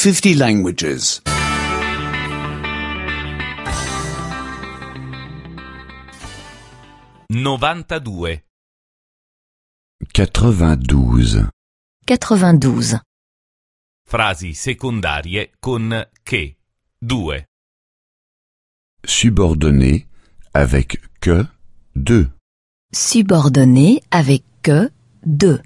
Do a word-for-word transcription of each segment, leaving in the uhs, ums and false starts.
fifty languages. novantadue. quatre-vingt-douze. quatre-vingt-douze. Frasi secondarie con che, due. Subordonné avec que, deux. Subordonné avec que, deux.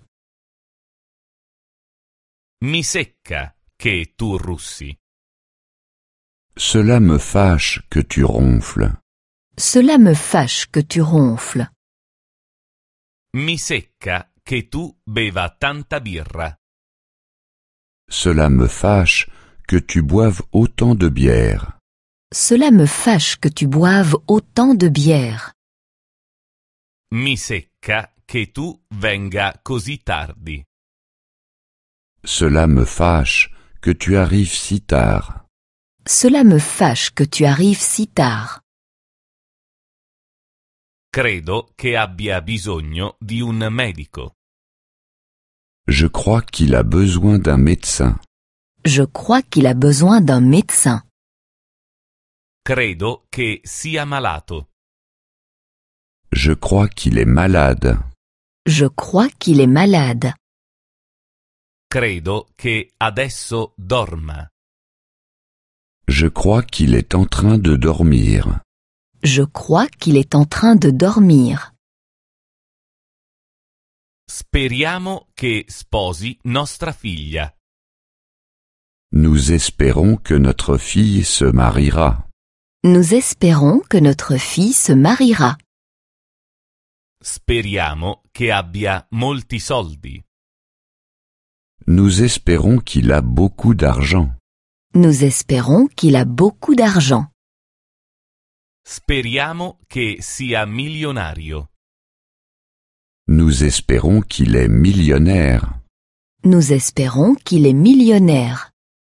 Mi secca che tu russi. Cela me fâche que tu ronfles. Cela me fâche que tu ronfles. Mi secca che tu beva tanta birra. Cela me fâche que tu boives autant de bière. Cela me fâche que tu boives autant de bière. Mi secca che tu venga così tardi. Cela me fâche que tu arrives si tard. Cela me fâche que tu arrives si tard. Credo che abbia bisogno di un medico. Je crois qu'il a besoin d'un médecin. Je crois qu'il a besoin d'un médecin. Credo che sia malato. Je crois qu'il est malade. Je crois qu'il est malade. Credo che adesso dorma. Je crois qu'il est en train de dormir. Je crois qu'il est en train de dormir. Speriamo che sposi nostra figlia. Nous espérons que notre fille se mariera. Nous espérons que notre fille se mariera. Speriamo che abbia molti soldi. Nous espérons qu'il a beaucoup d'argent. Nous espérons qu'il a beaucoup d'argent. Speriamo che sia milionario. Nous espérons qu'il est millionnaire. Nous espérons qu'il est millionnaire.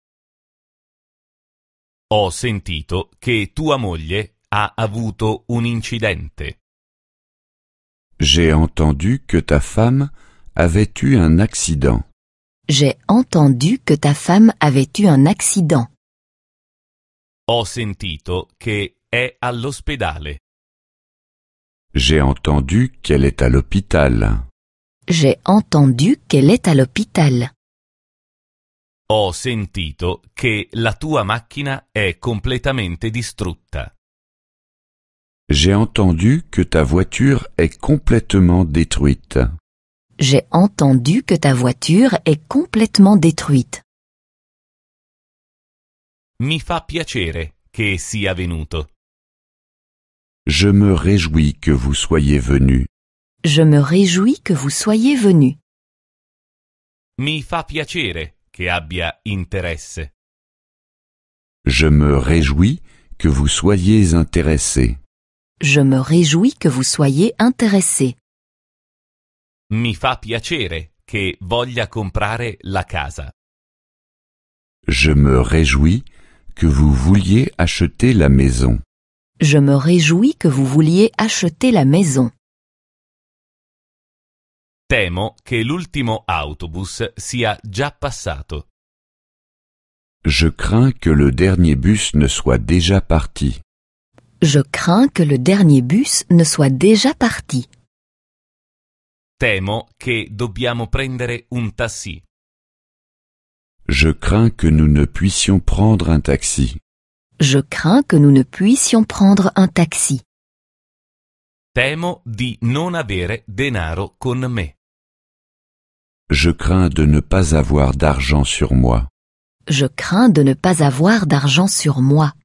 Ho sentito che tua moglie ha avuto un incidente. J'ai entendu que ta femme avait eu un accident. J'ai entendu que ta femme avait eu un accident. Ho sentito che è all'ospedale. J'ai entendu qu'elle est à l'hôpital. J'ai entendu qu'elle est à l'hôpital. Ho sentito che la tua macchina è completamente distrutta. J'ai entendu que ta voiture est complètement détruite. J'ai entendu que ta voiture est complètement détruite. Mi fa piacere che sia venuto. Je me réjouis que vous soyez venu. Je me réjouis que vous soyez venu. Mi fa piacere che abbia interesse. Je me réjouis que vous soyez intéressé. Je me réjouis que vous soyez intéressé. Mi fa piacere che voglia comprare la casa. Je me réjouis que vous vouliez acheter la maison. Je me réjouis que vous vouliez acheter la maison. Temo che l'ultimo autobus sia già passato. Je crains que le dernier bus ne soit déjà parti. Je crains que le dernier bus ne soit déjà parti. Temo che dobbiamo prendere un taxi. Je crains que nous ne puissions prendre un taxi. Je crains que nous ne puissions prendre un taxi. Temo di non avere denaro con me. Je crains de ne pas avoir d'argent sur moi. Je crains de ne pas avoir d'argent sur moi.